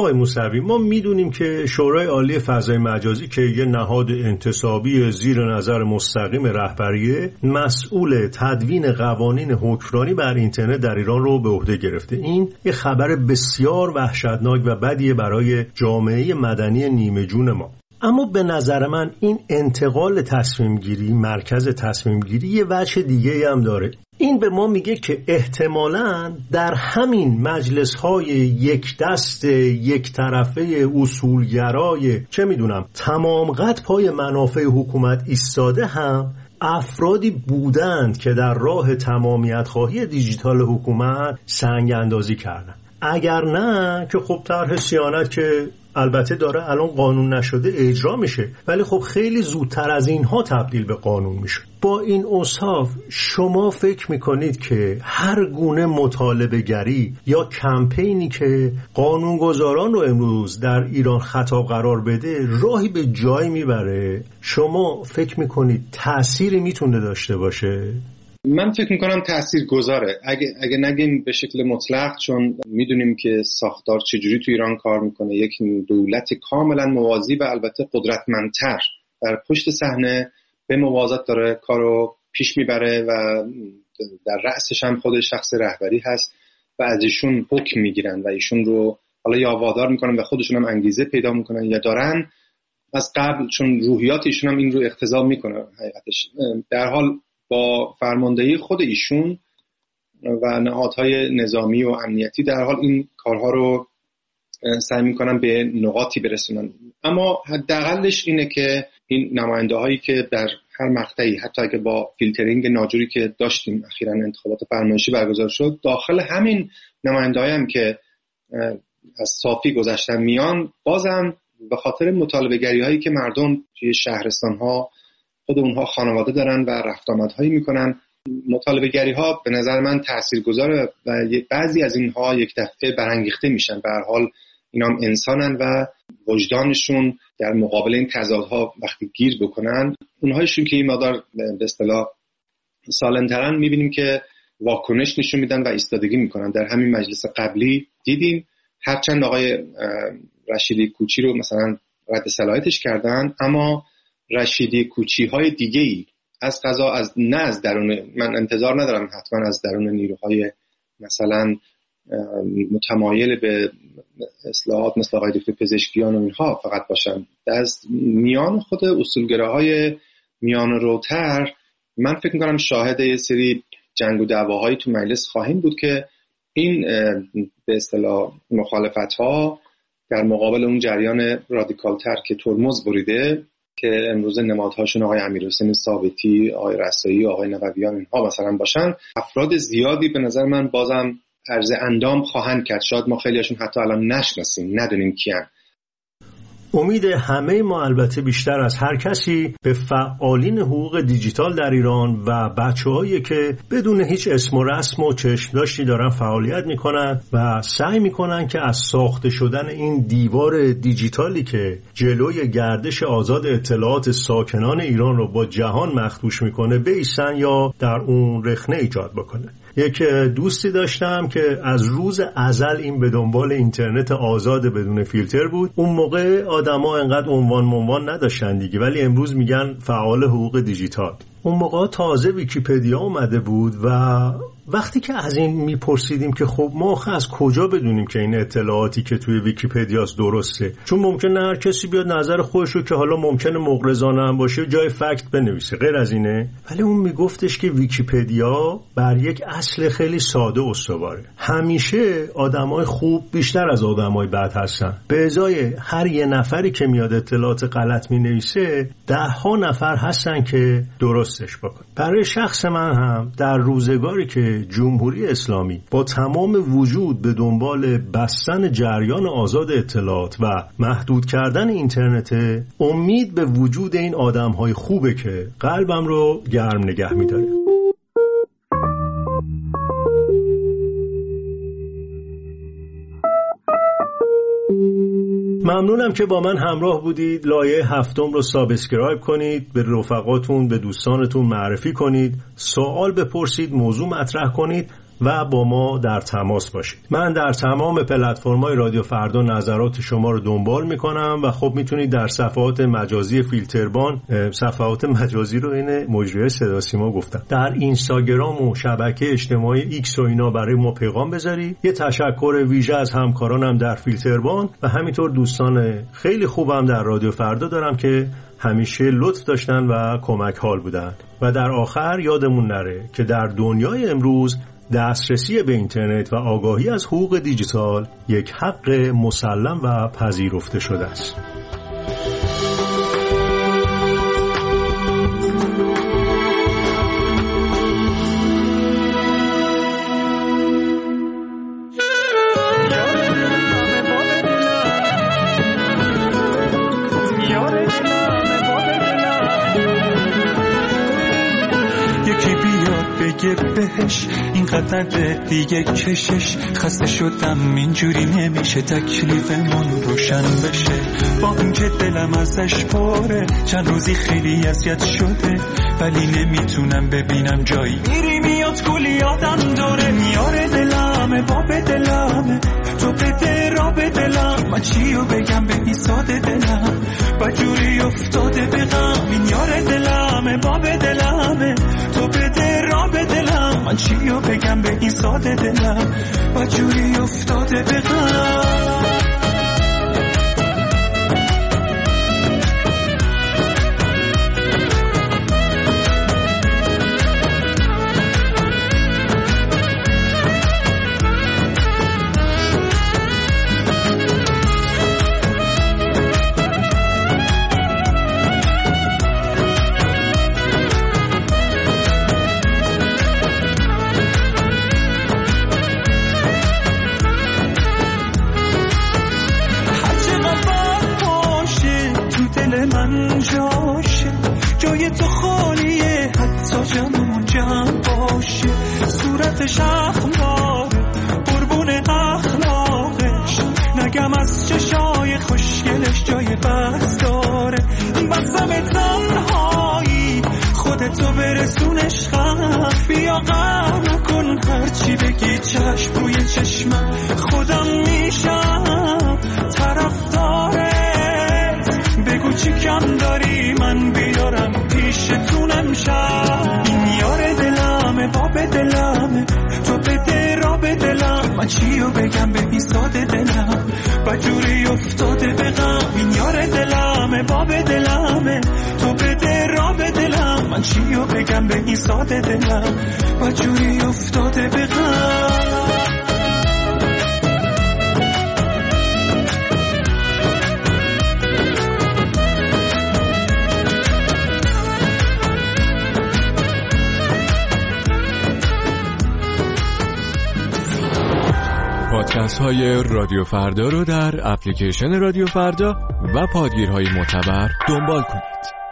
B: آقای موسوی، ما میدونیم که شورای عالی فضای مجازی که یه نهاد انتصابی زیر نظر مستقیم رهبریه، مسئول تدوین قوانین حکمرانی بر اینترنت در ایران رو به عهده گرفته. این یه خبر بسیار وحشتناک و بدیه برای جامعه مدنی نیمه جون ما. اما به نظر من این انتقال تصمیم گیری، مرکز تصمیم گیری یه وجه دیگه هم داره. این به ما میگه که احتمالاً در همین مجلس‌های یک دست یک طرفه اصولگرای چه میدونم تمام قد پای منافع حکومت ایستاده هم افرادی بودند که در راه تمامیت خواهی دیجیتال حکومت سنگ اندازی کردن. اگر نه که خب طرح صیانت که البته داره الان قانون نشده اجرا میشه، ولی خب خیلی زودتر از اینها تبدیل به قانون میشه. با این اوصاف شما فکر میکنید که هر گونه مطالبه گری یا کمپینی که قانونگذاران رو امروز در ایران خطاب قرار بده راهی به جای میبره؟ شما فکر میکنید تأثیری میتونه داشته باشه؟
D: من فکر میکنم تأثیر گذاره. اگه, اگه نگیم به شکل مطلق، چون میدونیم که ساختار چجوری تو ایران کار میکنه. یک دولت کاملا موازی و البته قدرتمندتر در پشت صحنه به موازات داره کارو پیش میبره و در رأسش هم خود شخص رهبری هست و از ایشون حکم میگیرن و ایشون رو حالا یا وادار میکنن و خودشون هم انگیزه پیدا میکنن یا دارن از قبل، چون روحیات ایشون هم این رو اقتضا میکنه حقیقتش. در حال با فرماندهی خود ایشون و نهادهای نظامی و امنیتی در حال این کارها رو سعی میکنن به نقاطی برسونن. اما حداقلش اینه که این نماینده هایی که در هر مقطعی، حتی اگه با فیلترینگ ناجوری که داشتیم اخیراً انتخابات فرمایشی برگزار شد، داخل همین نماینده هایم که از صافی گذشتن میان، بازم به خاطر مطالبه گری هایی که مردم توی شهرستان ها خود اونها خانواده دارن و رفت آمدهایی میکنن، مطالبه گری ها به نظر من تاثیرگذاره و بعضی از اینها یک دفعه برانگیخته میشن. به هر حال اینا هم انسانن و وجدانشون در مقابل این تضادها وقتی گیر بکنن، اونهایشون که این مقدار به اصطلاح سالم‌ترن، میبینیم که واکنش نشون میدن و ایستادگی میکنن. در همین مجلس قبلی دیدیم هرچند آقای رشیدی کوچی رو مثلا رد صلاحیتش کردن، اما رشیدی کوچی های دیگه ای از قضا از نه از درون، من انتظار ندارم حتما از درون نیروهای مثلا متمایل به اصلاحات مثل آقای دکتر پزشکیان و اینها فقط باشن، از میان خود اصولگراهای میان روتر من فکر میکنم شاهد یه سری جنگ و دعواهایی تو مجلس خواهیم بود که این به اصطلاح مخالفت ها در مقابل اون جریان رادیکال تر که ترمز بریده، که امروز نمادهاشون آقای امیرحسین ثابتی، آقای رسایی، آقای نوویان اینها مثلا باشن، افراد زیادی به نظر من بازم عرض اندام خواهند کرد. شاید ما خیلیشون حتی الان نشناسیم، ندونیم کیان.
B: امید همه ما البته بیشتر از هر کسی به فعالین حقوق دیجیتال در ایران و بچه‌هایی که بدون هیچ اسم و رسم و چشم داشتی دارن فعالیت میکنن و سعی میکنن که از ساخته شدن این دیوار دیجیتالی که جلوی گردش آزاد اطلاعات ساکنان ایران رو با جهان مخدوش میکنه بایستن یا در اون رخنه ایجاد بکنه. یک دوستی داشتم که از روز ازل این به دنبال اینترنت آزاد بدون فیلتر بود. اون موقع آدما انقدر عنوان منوان نداشتن دیگه، ولی امروز میگن فعال حقوق دیجیتال. اون موقع تازه ویکی‌پدیا اومده بود و وقتی که از این میپرسیدیم که خب ما از کجا بدونیم که این اطلاعاتی که توی ویکی‌پدیاست درسته، چون ممکنه هر کسی بیاد نظر خودشو که حالا ممکنه مغرضانه هم باشه جای فکت بنویسه، غیر از اینه. ولی اون میگفتش که ویکی‌پدیا بر یک اصل خیلی ساده استواره. همیشه آدمای خوب بیشتر از آدمای بد هستن. به ازای هر یه نفری که میاد اطلاعات غلط مینویسه، ده ها نفر هستن که درستش بکن. برای شخص من هم در روزگاری که جمهوری اسلامی با تمام وجود به دنبال بستن جریان آزاد اطلاعات و محدود کردن اینترنت، امید به وجود این آدم‌های خوبه که قلبم رو گرم نگه می‌داره. ممنونم که با من همراه بودید. لایه هفتم رو سابسکرایب کنید، به رفقاتون، به دوستانتون معرفی کنید، سوال بپرسید، موضوع مطرح کنید و با ما در تماس باشید. من در تمام پلتفرم‌های رادیو فردا نظرات شما رو دنبال میکنم و خب میتونید در صفحات مجازی فیلتربان، صفحات مجازی رو این مجریای صدا سیما گفتم، در اینستاگرام و شبکه اجتماعی ایکس و اینا برای ما پیغام بذارید. یه تشکر ویژه از همکارانم در فیلتربان و همینطور دوستان خیلی خوبم در رادیو فردا دارم که همیشه لطف داشتن و کمک حال بودن. و در آخر یادمون نره که در دنیای امروز دسترسی به اینترنت و آگاهی از حقوق دیجیتال یک حق مسلم و پذیرفته شده است.
E: بهش اینقدر دیگه کشش، خسته شدم اینجوری نمیشه تکلیفمون روشن بشه. با اینکه دلم ازش پره چند روزی خیلی اذیت شده، ولی نمیتونم ببینم جایی میری میاد کلی یادم داره. میاره دلمه باب دلمه تو بده را به دلم، من چیو بگم به این ساده دلم بجوری افتاده به غم. این یار دلمه باب دلمه تو بده را به دلم، من چیو بگم به این ساده دلم بجوری افتاده به غم. شخم داره قربون اخلاقش، نگم از چشای خوشگلش جای بحث داره. بسم تنهایی خودتو برسونش خم، بیا غم نکن هرچی بگی چشم روی چشمم خودم میشم طرفدارت. بگو چی کم داری من بیارم پیشتون امشب. این یار دلمه باب دلمه تو بده را به دلم، من چیو بگم به این ساده دلم بجوری افتاده به غم. این یار دلمه باب دلمه تو بده را به دلم، من چیو بگم به این ساده دلم بجوری افتاده به غم.
F: پادکست های رادیو فردا رو در اپلیکیشن رادیو فردا و پادگیرهای معتبر دنبال کنید.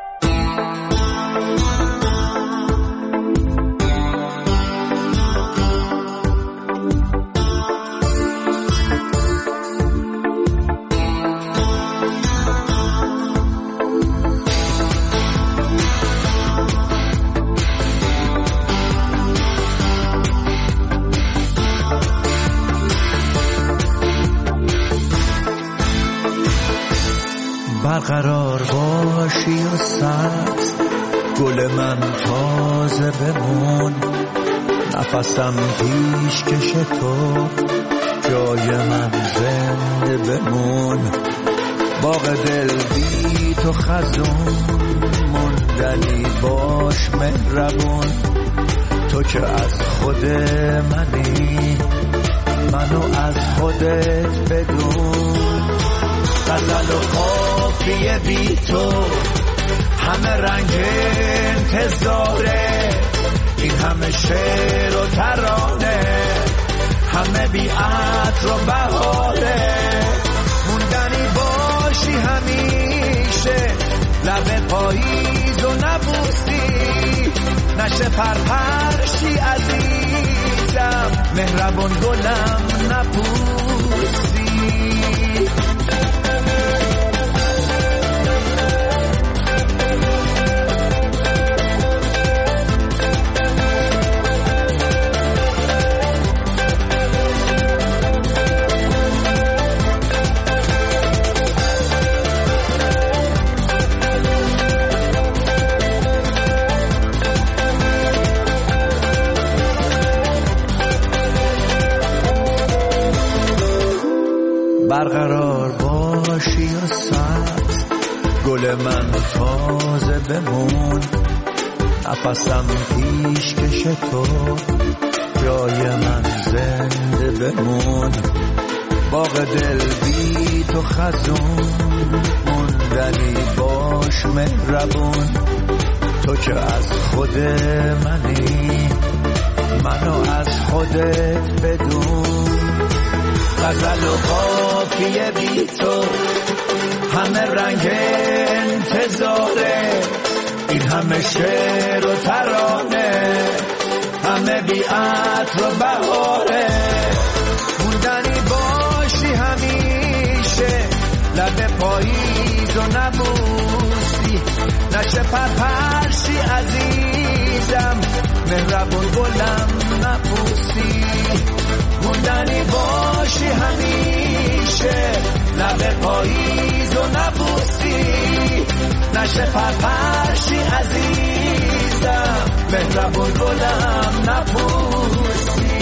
E: برقرار باشی و سبز گل من تازه بمون، نفسم پیش کش تو جای من زنده بمون. باغ دل بی تو خزون موندنی باش مهربون، تو که از خود منی منو از خودت بدون. غزل و قافیه بی تو همه رنگ انتظاره، این همه شعر و ترانه همه بی عطر و بهاره. موندنی باشی همیشه لب پاییز و نبوسی، نشه پرپرشی عزیزم مهربان گلم نپوسی.
G: برقرار باشی و سبز، گل من تازه بمون، نفسم پیش کش تو، جای من زنده بمون. باغ دل بی تو خزون، موندنی باش مهربون. تو که از خود منی، منو از خودت بدون. غزل و قافیه بی تو، همه رنگ انتظاره. این همه شعر و ترانه، همه بی عطر و بهاره. موندنی باشی همیشه، لب پاییز و نبوسی، نشه پرپرشی عزیزم، مهربون گلم نپوسی. موندنی باشی همیشه، لب پاییز و نبوسی، نشه پرپرشی عزیزم، مهربون گلم نپوسی.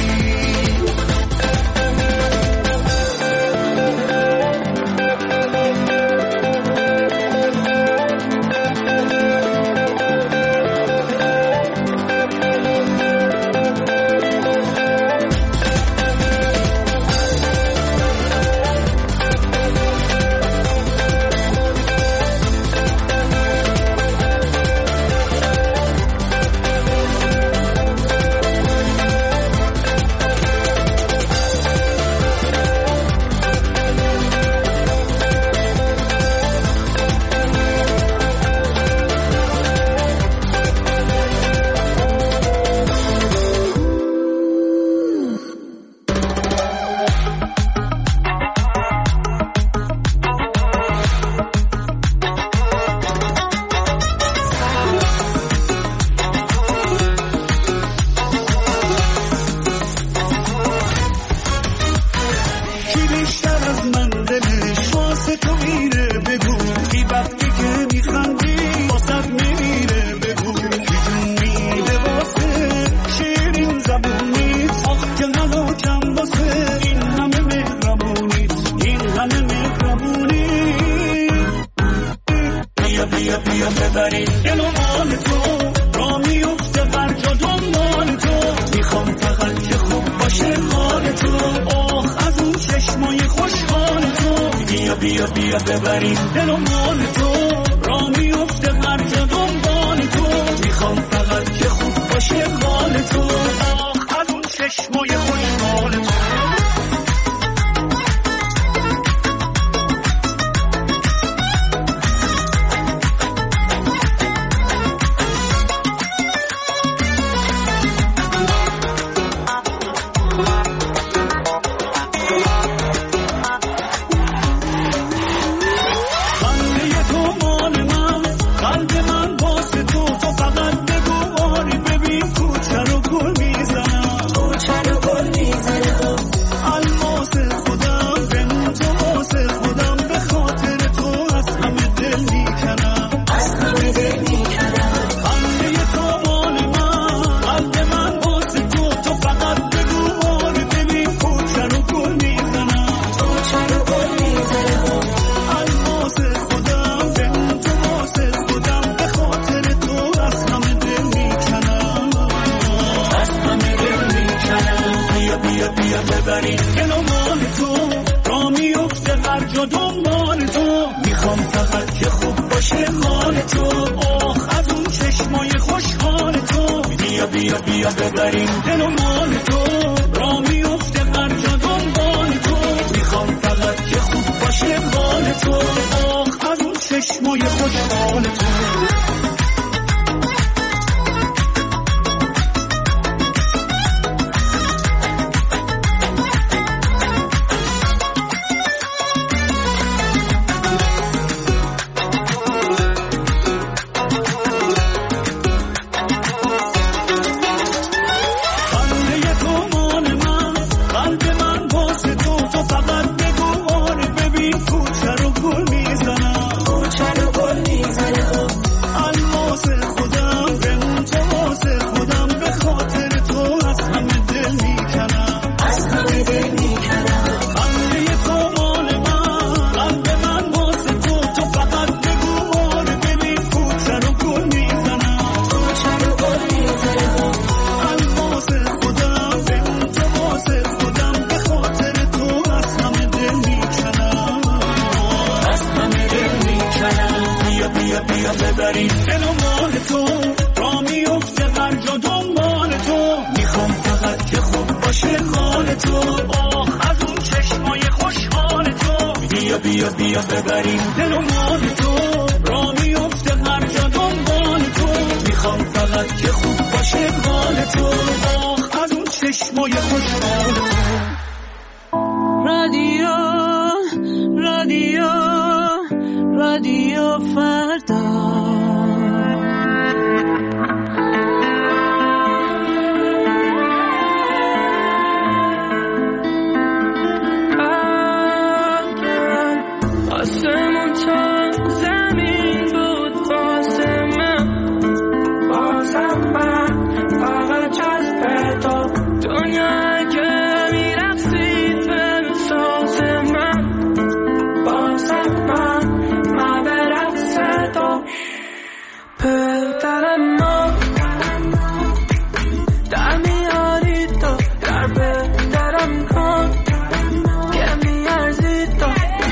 H: Please
E: و مال تو، را میفته هر جا دنبال تو. میخوام فقط که خوب باشه حال تو، آخ از اون چشمای خوشحال تو. بیا بیا بیا ببریم دل و مال تو، را میفته هر جا دنبال تو. میخوام فقط که خوب باشه حال تو، آخ از اون چشمای خوشحال تو. رادیو رادیو رادیو فردا. آسمون تا زمین بود واسه من، بازم من فقط جذب تو. دنیا که میرقصید به ساز من، بازم من من به رقص تو. پدرم ما در میاری تو، در پدرم کن که میارزی تو.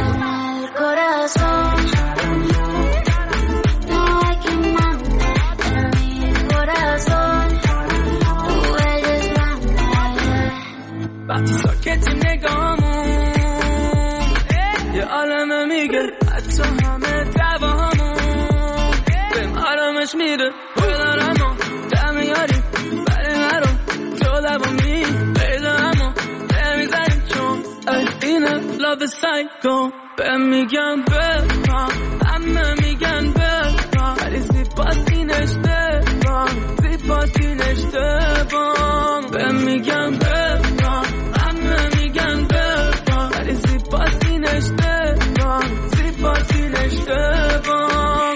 E: وقتی ساکتی نگامون یه عالمه میگه، حتی همه دعوامون بهم آرامش میده. بودارم و دمیاری برای مرو تو لبامی بیده، اما نمیزنیم چون اینه لاب سایکو. بهم میگم بفهم، همه میگن بفهم، ولی زیباتی نشته بام، زیباتی نشته بام. بهم میگم بفهم، همه میگن بفهم، ولی زیباتی نشته بام، زیباتی نشته بام.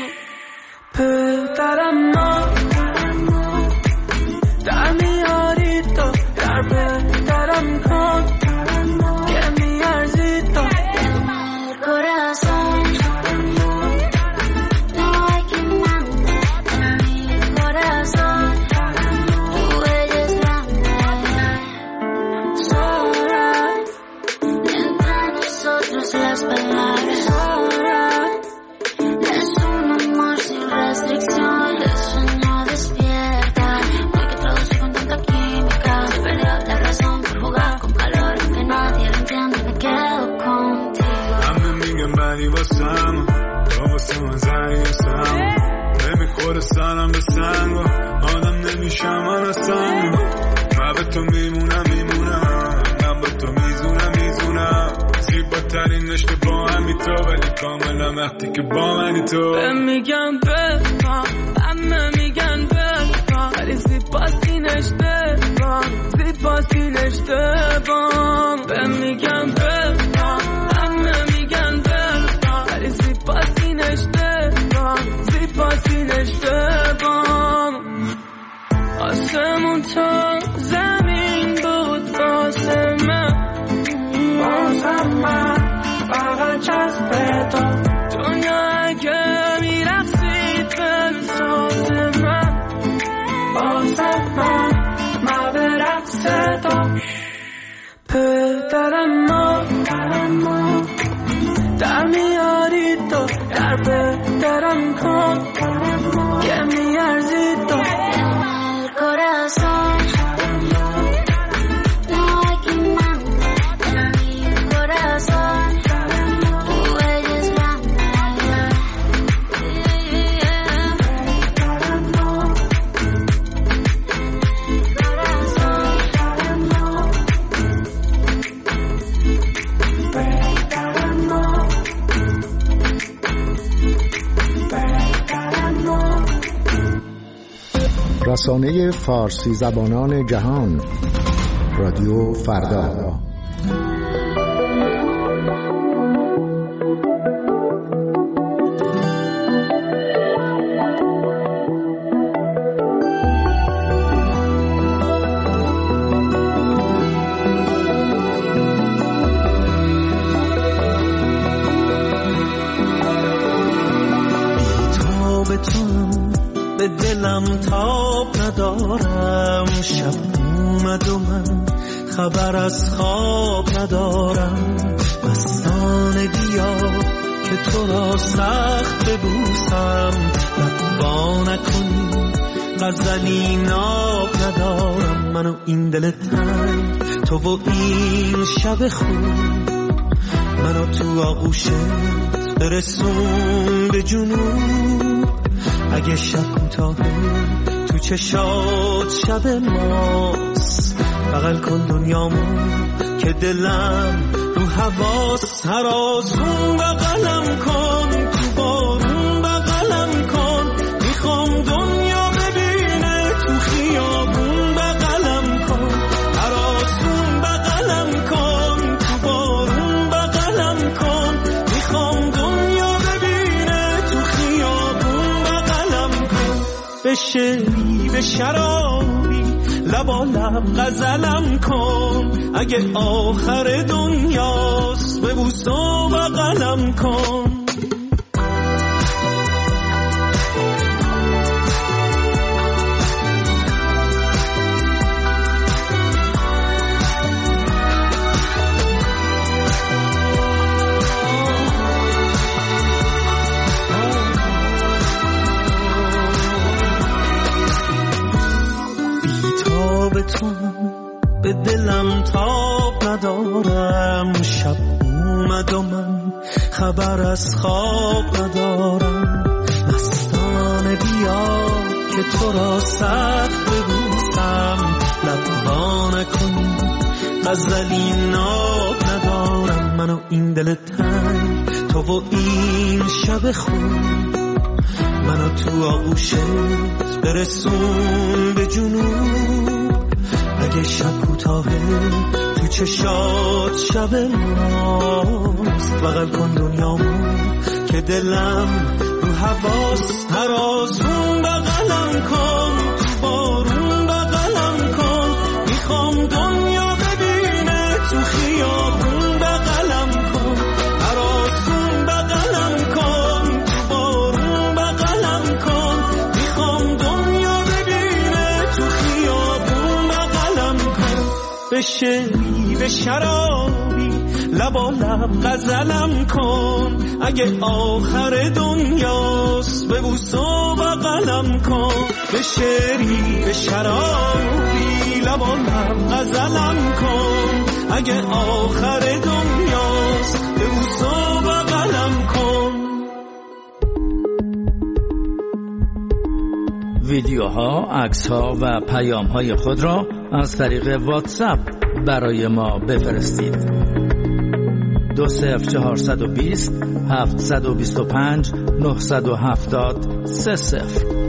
E: پدرم ما در میاری تو، در پدرم کن که میارزی تو.
G: واسم تو واسه من زنی سم، نمیخوره سرم به سنگ، آدم نمیشم من اصلا. من به تو میمونم میمونم، من به تو میزونم میزونم. زیباترین عشق با همی تو، ولی کاملا وقتی که با منی تو.
E: بهم میگم بفهم، همه میگن بفهم، ولی زیباتی نشته بام، زیباتی نشته بام. بهم میگم بفهم، همه میگن بفهم، ولی زیباتی نشته بام، زیباتی نشته بام. آسمون تا زمین بود واسه من، بازم من فقط جذب تو. دنیا که میرقصید به ساز من، بازم من من به رقص تو. پدرم ما در میاری تو، در پدرم کن که میارزی تو.
H: رسانه فارسی زبانان جهان، رادیو فردا.
E: به دلم تاب ندارم، شب اومد و من خبر از خواب ندارم. مستانه بیا که تو را سخت ببوسم،
I: دعوا نکنی غزلی ناب ندارم من و این دل تنگ تو و این شب خون منو تو آغوشت برسون به جنوب اگه شب کوتاهه تو چشات شب ماست بغل کن دنیامو که دلم رو حواس هر آسون بغلم کن تو بارون بغلم کن میخوام دنیا ببینه تو خیابون بغلم کن هر آسون بغلم کن تو بارون بغلم کن میخوام دنیا ببینه تو خیابون بغلم کن به شعری به شرابی لبا لب غزلم کن اگه آخر دنیاست ببوس و بغلم کن به دلم تاب ندارم شب اومد و من خبر از خواب ندارم مستانه بیا که تو را سخت ببوسم لبها نکنی غزلی ناب ندارم من و این دل تنگ تو و این شب خون منو تو آغوشت برسون به جنوب اگه شب کوتاهه تو چشات شب ماست بغل کن دنیامو که دلم رو حواس هر آسون بغلم کن تو بارون بغلم کن میخوام دنیا ببینه تو خیابون بغلم کن هر آسون بغلم کن تو بارون بغلم کن میخوام دنیا ببینه تو خیابون بغلم کن به شعری به شرابی لبا لب غزلم کن اگه آخر دنیاست ببوس و بغلم کن به شعری به شرابی لبا لب غزلم کن اگه آخر دنیاست ببوس و بغلم کن
J: ویدیوها، عکس‌ها و پیام‌های خود را از طریق واتساپ برای ما بفرستید. دو صفر چهارصد و بیست هفتصد و بیست و پنج نهصد و هفتاد سه صفر.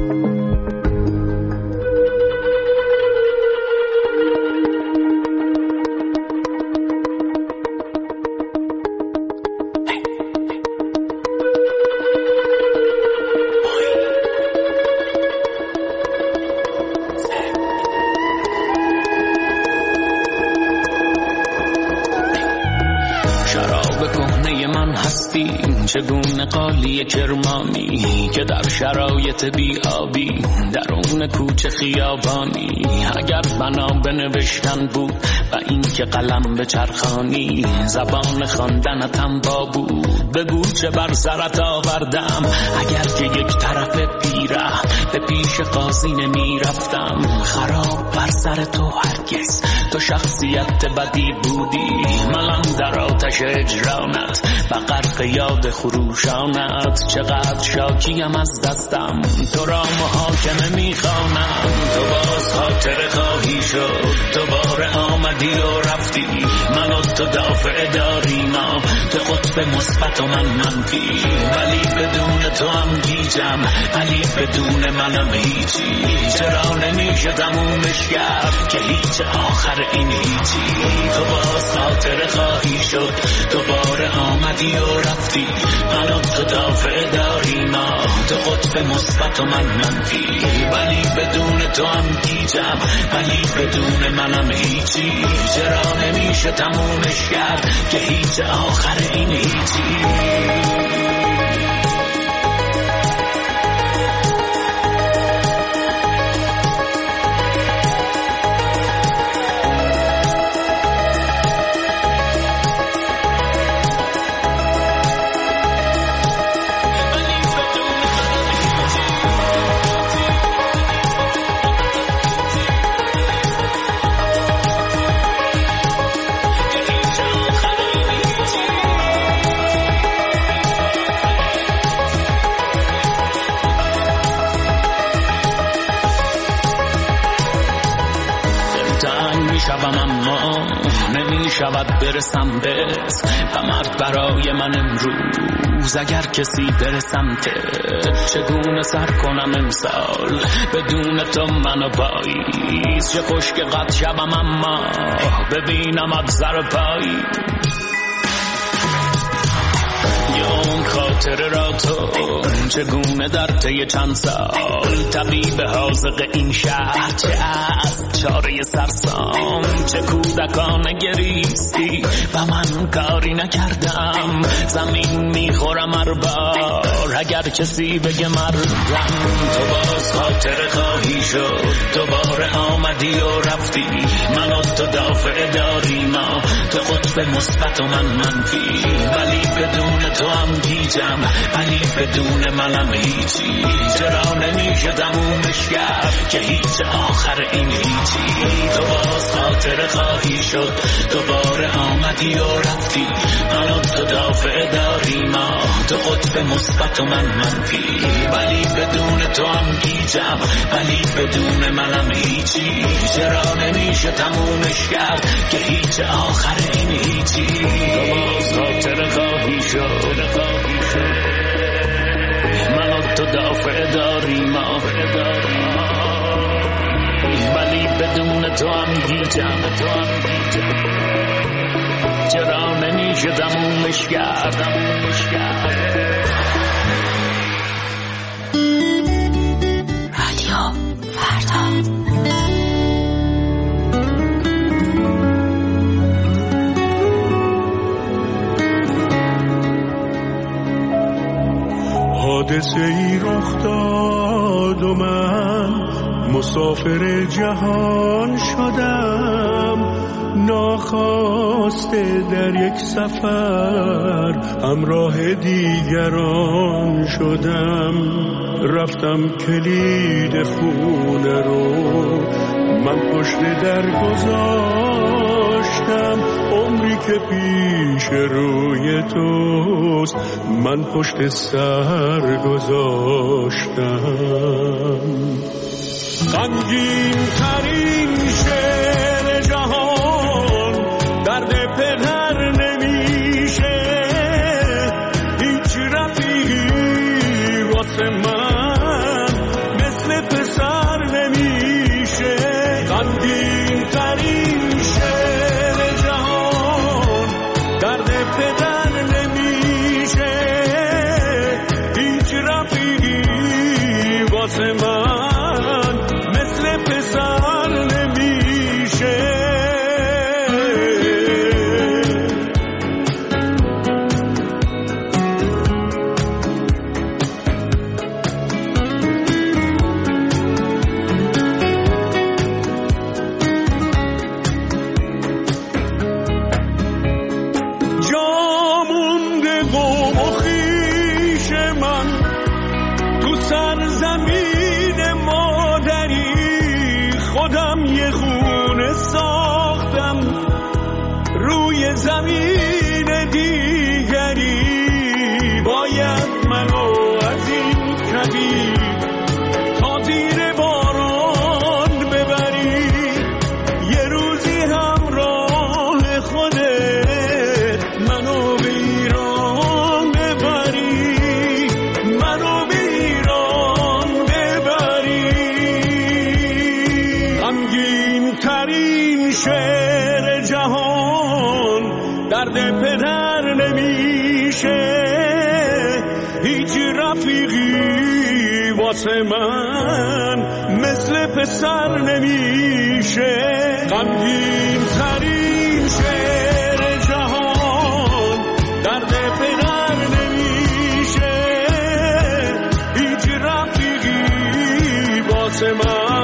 K: چگونه قالی کرمانی که در شرایط بیابی درون کوچه خیابانی اگر بنا بنوشتن بود و این که قلم به چرخانی زبان خواندنتم با بود بگو چه بر سرت آوردم اگر که یک طرف پیره به پیش قاضی نمی رفتم خراب بر سر تو هرگز تو شخصیت بدی بودی ملم در آتش اجرانت و غرق یاد خروشانت چقدر شاکیم از دستم تو را محاکمه میخوانم تو باز خاطر خواهی شد تو بار آمدی و رفتی من و تو دافع داری ما تو قطب مثبت و من منفی ولی بدون تو هم گیجم ولی بدون منم هیچی چرا نمیشه تمومش کرد که هیچ آخر این هیچی تو باز خاطر خواهی شد تو بار آمدی و رفتی من و تو دافع داری ما تو قطب مثبت و من منفی ولی بدون تو هم گیجم ولی بدون منم هیچی چرا نمیشه تمومش کرد که هیچ آخر این هیچی شبم اما نمی شود برسم بس قمر برای من امروز اگر کسی برسم ته چگونه سر کنم امسال بدون تو منو پاییز چه خوش که قد شبم اما ببینم ابزر پاییز اون خاطر را تو چگونه در طی چند سال طبیب حاذق این شهر چه از چاره سرسام چه کودکانه گریستی و من کاری نکردم زمین میخورم هر بار اگر کسی بگه مردم تو باز خاطر خواهی شد دوباره آمدی و رفتی من و تو دافع داری ما تو قطب مثبت و من منفی ولی بدون تو هم گیجم ولی بدون منم هیچی چرا نمیشه تمومش کرد که هیچ آخر این هیچی تو باز خاطر خواهی شد دوباره آمدی و رفتی من و تو دافع داری ما تو قطب مثبت و من منفی ولی بدون تو هم گیجم ولی بدون منم هیچی چرا نمیشه تمومش کرد که هیچ آخر این هیچی تو باز خاطر خواهی شد من و تو دافع داری ما ولی بدون تو هم گیجم چرا نمیشه تمومش کردم
L: رادیو فردا
M: حادثه ای رخ داد و من مسافر جهان شدم ناخواسته در یک سفر همراه دیگران شدم رفتم کلید خونه رو من پشت در گذاشتم عمری که پیش روی توست من پشت سر گذاشتم غمگین ترین شعر جهان درد پدر نمیشه هیچ رفیقی واسه من مثل پسر نمیشه غمگین ترین شعر جهان درد پدر نمیشه هیچ رفیقی واسه من زمین دیگری باید منو از این کبیر تا زیر باران ببری یه روزی همراه خودت منو به ایران ببری منو به ایران ببری غمگین ترین شعر جهان درد پدر نمیشه هیچ رفیقی واسه من مثل پسر نمیشه غمگین ترین شعر جهان درد پدر نمیشه هیچ رفیقی واسه من